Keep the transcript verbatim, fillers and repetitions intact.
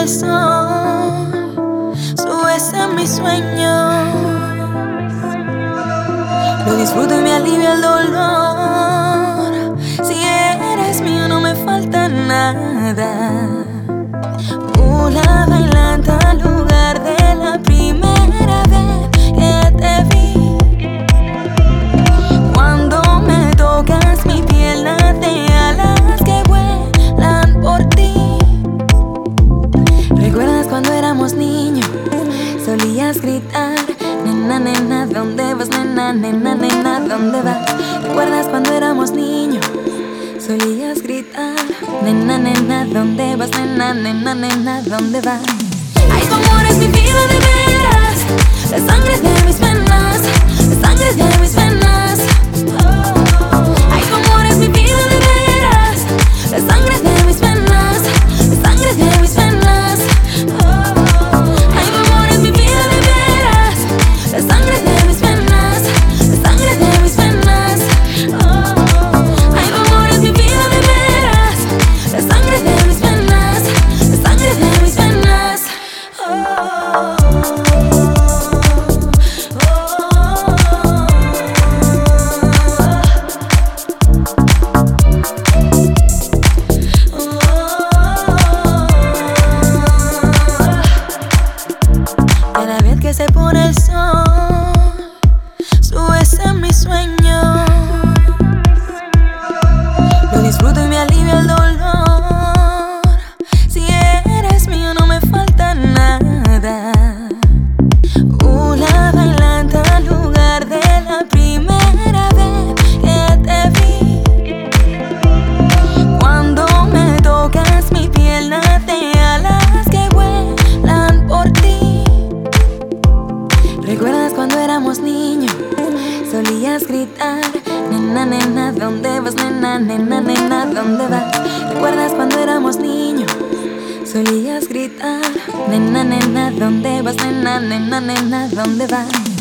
el sol, subes en mi sueño. Lo disfruto y me alivia el dolor. Si eres mío no me falta nada. Una bailando al lugar de la primera vez que te vi. Cuando me tocas mi piel late alas que vuelan por ti. ¿Recuerdas cuando éramos niños? Solías gritar: nena, nena, ¿dónde vas? Nena, nena, nena, ¿dónde vas? ¿Recuerdas cuando éramos niños? Solías gritar: nena, nena, ¿dónde vas? Nena, nena, nena, ¿dónde vas? Ay, tu amor es mi vida de veras, la sangre de mis venas, la sangre de mis venas. Ay, tu amor es mi vida de veras, la sangre de mis venas, la sangre de mis venas. Ay, tu amor es mi vida de veras, la sangre de mis venas, la sangre de mis venas. Ay, tu amor es mi vida de veras, la sangre de mis venas, la sangre de mis venas. Cada vez que se pone el sol, subes en mi sueño. Lo disfruto y me alivia el dolor. Si eres mío no me falta nada. Una bailando al lugar de la primera vez que te vi. Cuando me tocas mi piel late alas que vuelan por ti. ¿Recuerdas cuando éramos niños? Solías gritar: nena, nena, ¿dónde vas? Nena, nena, nena, ¿dónde vas? ¿Recuerdas cuando éramos niños? Solías gritar: nena, nena, ¿dónde vas? Nena, nena, nena, ¿dónde vas?